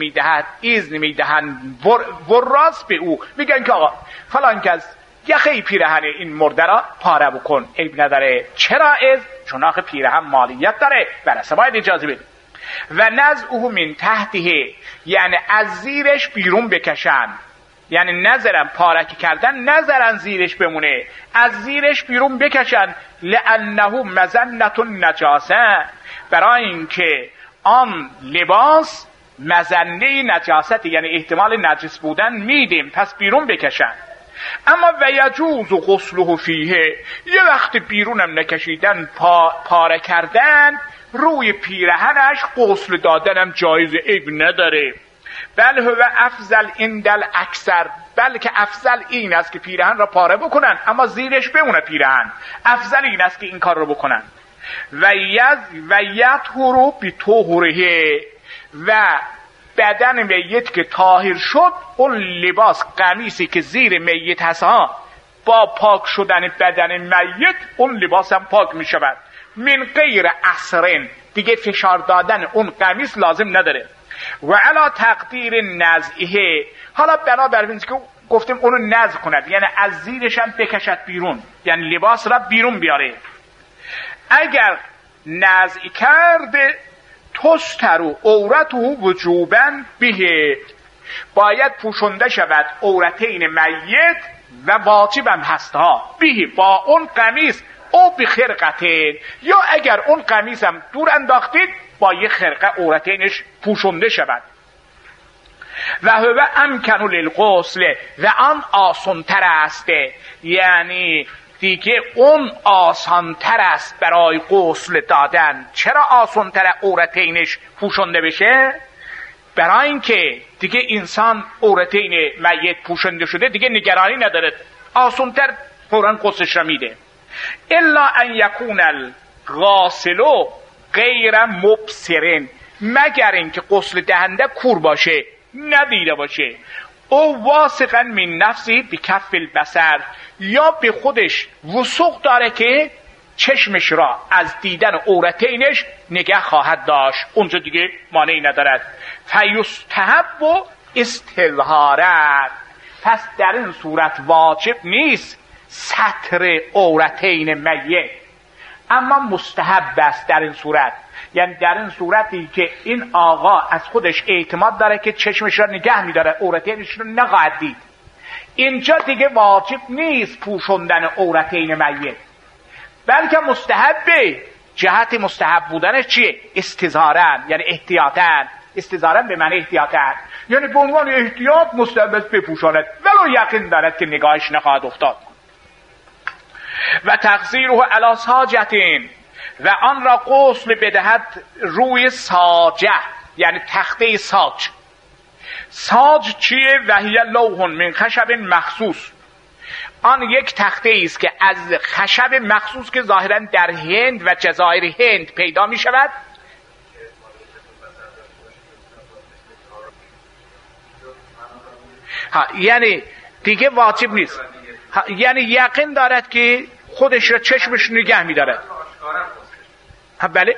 میدهند وراث به او، میگن که آقا فلان کس یخه پیرهن این مرده را پاره بکن، عیب نداره. چرا اذن؟ چون آخه پیرهن مالیت داره، برسه باید اجازه بده. و نزعه من تحته، یعنی از زیرش بیرون بکشن، یعنی نذارن پارکی کردن، نذارن زیرش بمونه، از زیرش بیرون بکشن. لانه مظنة النجاسه، برای اینکه آن لباس مظنه نجاست، یعنی احتمال نجس بودن میدیم، پس بیرون بکشن. اما و یجوز غسله فیه، یه وقت بیرونم نکشیدن، پاره کردن روی پیرهنش، غسل دادنم جایز، عیب نداره. بل هو افضل عندل اکثر، بلکه افضل این است که پیرهن را پاره بکنن اما زیرش بمونه پیرهن، افضل این است که این کار رو بکنن. و یطهر بطهره، و بدن میت که طاهر شد، اون لباس قمیصی که زیر میت هست با پاک شدن بدن میت اون لباس هم پاک می شود. من غیر اثرن، دیگه فشار دادن اون قمیص لازم نداره. و علا تقدیر نزعه، حالا بنابراین که گفتیم اونو نزع کند، یعنی از زیرش هم بکشد بیرون، یعنی لباس را بیرون بیاره. اگر نزع کرده تستر عورته وجوبا به، باید پوشنده شود عورتین میت و واجبم هست به، با اون قمیص او بخرقتین، یا اگر اون قمیص هم دور انداختید با یه خرقه عورتینش پوشنده شود. و هو امکن للغسل، و آن آسانتر است، یعنی دیگه اون آسانتر است برای غسل دادن. چرا آسانتر عورتینش پوشنده بشه؟ برای اینکه دیگه انسان عورتین میت پوشنده شده دیگه نگرانی نداره، آسانتر فوراً غسلش را میده. الا ان یکون الغاسل غیر مبصرن، مگر اینکه غسل دهنده کور باشه، ندیده باشه. او واثقا من نفسی بکف البصر، یا به خودش وثوق داره که چشمش را از دیدن عورتینش نگه خواهد داشت، اونجا دیگه مانعی ندارد. فیستحب و استظهارت، پس در این صورت واجب نیست ستر عورتین میت، اما مستحب است در این صورت. یعنی در این صورتی که این آقا از خودش اعتماد داره که چشمش را نگه میداره، عورتینش رو نخواهد دید، اینجا دیگه واجب نیست پوشوندن عورتین میت، بلکه مستحبه. جهت مستحب بودنش چیه؟ استظهارن، یعنی احتیاطن. استظهارن به معنی احتیاطن، یعنی به عنوان احتیاط مستحب است بپوشاند ولو یقین دارد که نگاهش نخواهد افتاد. و تغذیره علی ساجتین، و آن را غسل بدهد روی ساجه، یعنی تخته ساج. ساج چیه؟ وهی لوح من خشب مخصوص، آن یک تخته است که از خشب مخصوص که ظاهرا در هند و جزایر هند پیدا می شود. یعنی دیگه واجب نیست، یعنی یقین دارد که خودش را چشمش نگه می دارد. بله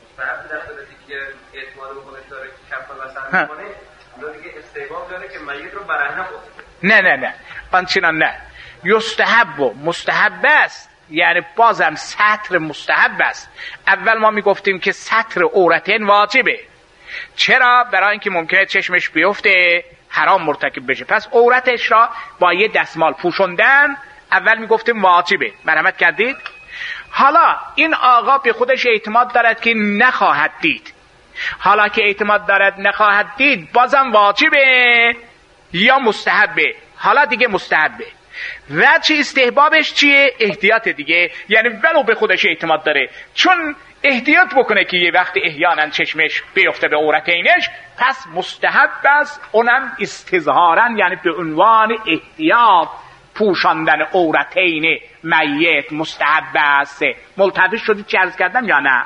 نه آنچنان نه، یستحب و مستحب است، یعنی بازم ستر مستحب است. اول ما میگفتیم که ستر عورتین واجبه، چرا؟ برای اینکه ممکنه چشمش بیفته حرام مرتکب بشه، پس عورتش را با یه دستمال پوشوندن اول میگفتیم واجبه. مرحمت کردید؟ حالا این آقا به خودش اعتماد دارد که نخواهد دید، حالا که اعتماد دارد نخواهد دید بازم واجبه یا مستحبه؟ حالا دیگه مستحبه. و چه استحبابش چیه؟ احتیاط دیگه، یعنی ولو به خودش اعتماد داره، چون احتیاط بکنه که یه وقت احیانا چشمش بیفته به عورتینش، پس مستحب است، اونم استظهارن، یعنی به عنوان احتیاط پوشاندن عورتین میت مستحب است. ملتفت شدید چه عرض کردم یا نه؟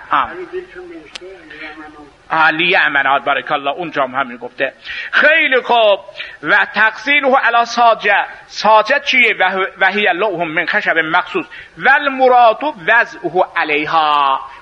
لیأمن، بارک الله، اونجا هم همین گفته. خیلی خوب. و تغسیله علی ساجه، ساجه چیه؟ وهی لوح من خشب مخصوص، والمراد وضعه علیها،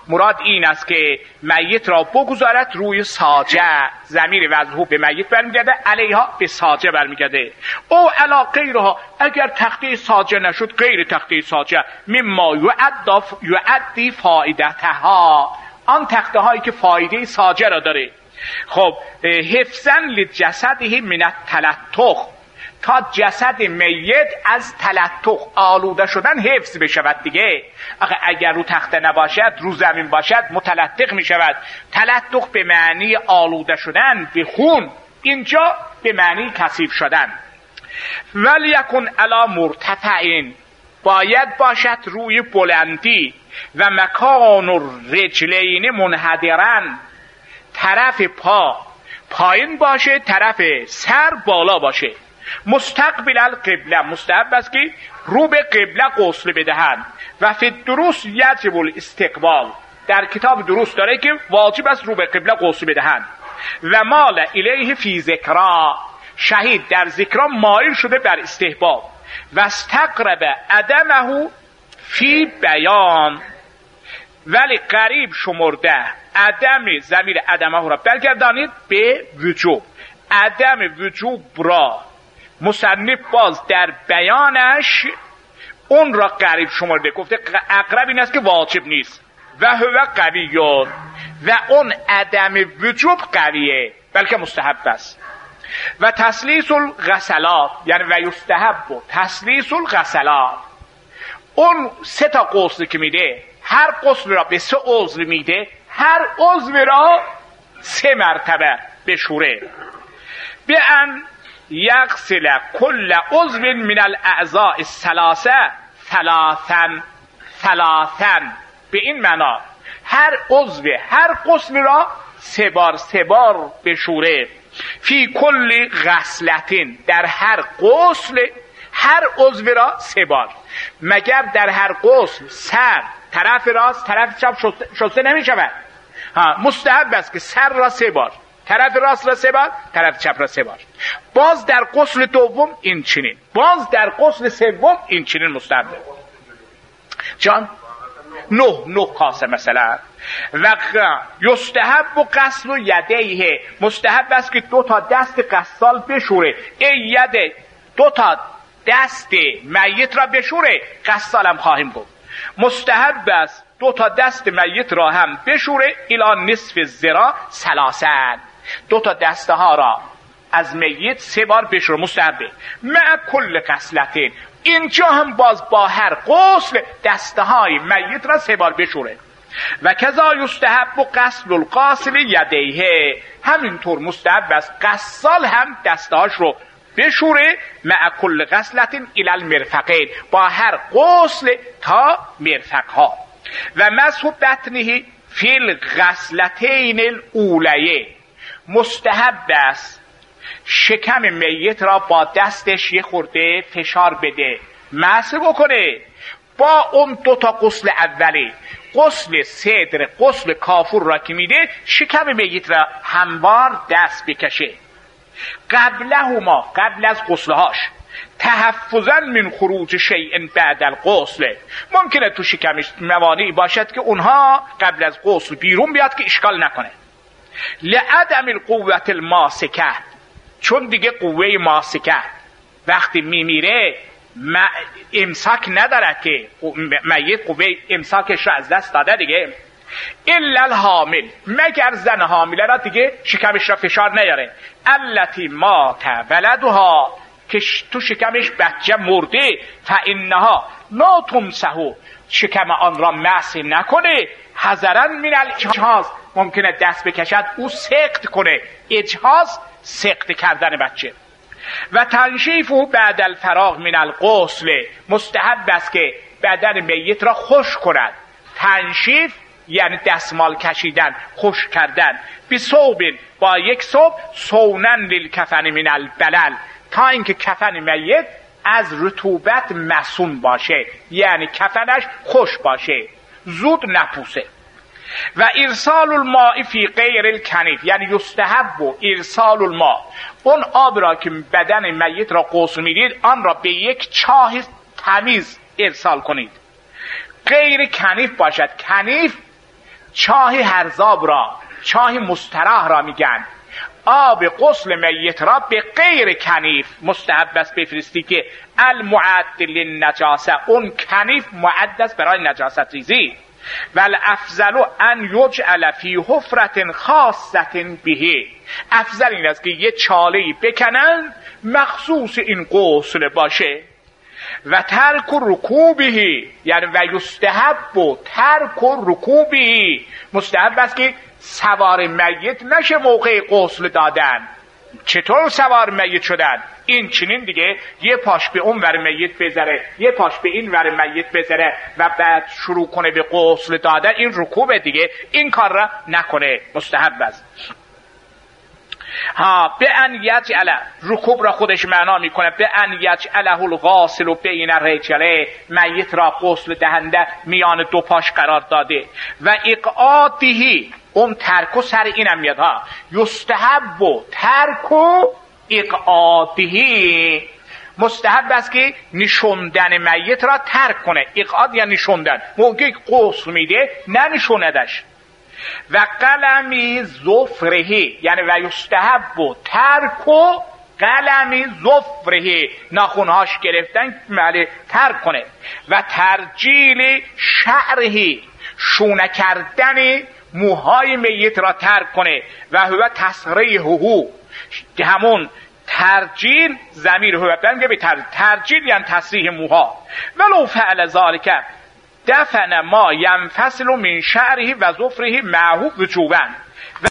مراد این است که میت را بگذارد روی ساجه، ضمیر وضعه به میت برمیگرده، علیها به ساجه برمیگرده. او علا غیرها، اگر تخته ساجه نشد غیر تخته ساجه، مما یعدی فایدتها، آن تخته هایی که فایده ساجه را داره. خب حفظا لجسده من التلطخ، تا جسد میت از تلطخ آلوده شدن حفظ بشود دیگه. اگر رو تخته نباشد، رو زمین باشد، متلطخ می شود. تلطخ به معنی آلوده شدن به خون، اینجا به معنی کثیف شدن. ولیکن علی مرتفعین، باید باشد روی بلندی، و مکان الرجلین منحدرن، طرف پا پایین باشه، طرف سر بالا باشه. مستقبل القبله، مستحب است که رو به قبله غسل بدهند. و فی الدروس یجب الاستقبال، در کتاب دروس داره که واجب است رو به قبله غسل بدهند. و مال الیه فی ذکرا، شهید در ذکرا مایل شده بر استحباب. و استقرب عدمه فی بیان، ولی قریب شمرده عدم، ضمیر عدمه را برگردانید به وجوب. عدم وجوب را مصنف باز در بیانش اون را قریب شمرده، گفته اقرب این است که واجب نیست. و هو قویون، و اون عدم وجوب قویه بلکه مستحب است. و تسلیس الغسلات، یعنی و یستحب تسلیس الغسلات، اون 3 تا غسل که میده، هر غسل را به 3 عضو میده، هر عضو را 3 مرتبه بشوره. به ان یغسل کل عضو من الاعضاء الثلاثه ثلاثا، به این معنا هر عضو هر غسل را 3 بار بشوره. فی کل غسلتین، در هر غسل هر عضو را 3 بار، مگر در هر غسل سر طرف راست طرف چپ شسته نمی شود. مستحب است که سر را 3 بار، طرف راست را 3 بار، طرف چپ را 3 بار. باز در غسل دوم این چنین، باز در غسل سوم این چنین مستحبه. جان 9 کاسه مثلا. و یستحب و غسل و یدیه، مستحب است که 2 تا دست غسال بشوره. ید 2 تا دست میت را بشوره، غسال هم خواهیم گفت. مستحب است 2 تا دست میت را هم بشوره، الی نصف الذراع ثلاثا، 2 تا دسته ها را از میت 3 بار بشوره، مستحبه. مع کل غسلتین، اینجا هم باز با هر غسل دسته های میت را 3 بار بشوره. و کذا یستحب و غسل الغاسل یدیه، همینطور مستحب است غسال هم دستهاش رو بشوره. مع کل غسلتین الی المرفقین، با هر غسل تا مرفقها. و مسح بطنه فی الغسلتین الاولیه، مستحب است شکم میت را با دستش یه خورده فشار بده، مسح بکنه با اون 2 تا غسل اولی. غسل صدر، غسل کافور را که میده، شکم میت را هموار دست بکشه. قبلهما، قبل از غسلهاش، تحفظا من خروج شیء بعد الغسل، ممکنه تو شکمش موانعی باشد که اونها قبل از غسل بیرون بیاد که اشکال نکنه. لعدم القوة الماسکه، چون دیگه قوه ماسکه وقتی میمیره امساک نداره که میت قوه امساکش را از دست داده دیگه. الا الحامل، مگر زن حامله را دیگه شکمش را فشار نیاره. التی مات ولدها، که تو شکمش بچه مرده، فانها لا تمسحو، شکم آن را مسح نکنه. حذرا من الاجهاز، ممکنه دست بکشد او سقط کنه. اجهاز سقط کردن بچه. و تنشیفو بعد الفراغ من الغسل، مستحب است که بدن میت را خشک کند. تنشیف یعنی دستمال کشیدن، خشک کردن. بثوب، با یک ثوب، صونن للکفن من البلل، تا اینکه کفن میت از رطوبت مصون باشه، یعنی کفنش خشک باشه، زود نپوسه. و ارسال الماء فی غیر الکنیف، یعنی یستحب و ارسال الماء، اون آب را که بدن میت را غسل میدید آن را به یک چاه تمیز ارسال کنید. غیر کنیف باشد. کنیف چاه هرزاب را، چاه مستراح را میگن. آب غسل میت را به غیر کنیف مستحب است بفرستی که المعد للنجاسه، اون کنیف معد است برای نجاست ریزی. والافضل ان یجعل فی حفرة خاصة به، افضل این است که یه چاله‌ای بکنن مخصوص این غسل باشه. و ترک رکوبه، یعنی و یستحب و ترک رکوبه، مستحب است که سوار میت نشه موقع غسل دادن. چطور سوار میت شدن؟ این چنین دیگه یه پاش به اون ور میت بذاره، یه پاش به این ور میت بذاره و بعد شروع کنه به غسل دادن، این رکوب دیگه، این کار را نکنه، مستحب است. به ان یجعل، رکوب را خودش معنا میکنه، به ان یجعله الغاسل و بین رجله، میت را غسل دهنده میان دو پاش قرار داده. و اقعادهی، اون ترک سر اینم میاد ها، یستحب و ترک و اقعادهی، مستحب است که نشوندن میت را ترک کنه. اقعاد یعنی نشوندن، موقعی غسل میده ننشوندش. و قلمی ظفرهی، یعنی و یستحب و ترک و قلمی ظفرهی، ناخونهاش گرفتن معنی ترک کنه. و ترجیل شعرهی، شونه کردن موهای میت را ترک کنه. و هو تصریحه، همون ترجیل ضمیر هو بنده به ترجیل یعنی تصریح موها. ولو فعل ذالک دفن ما ینفصل من شعره و ظفره معه وجوبا،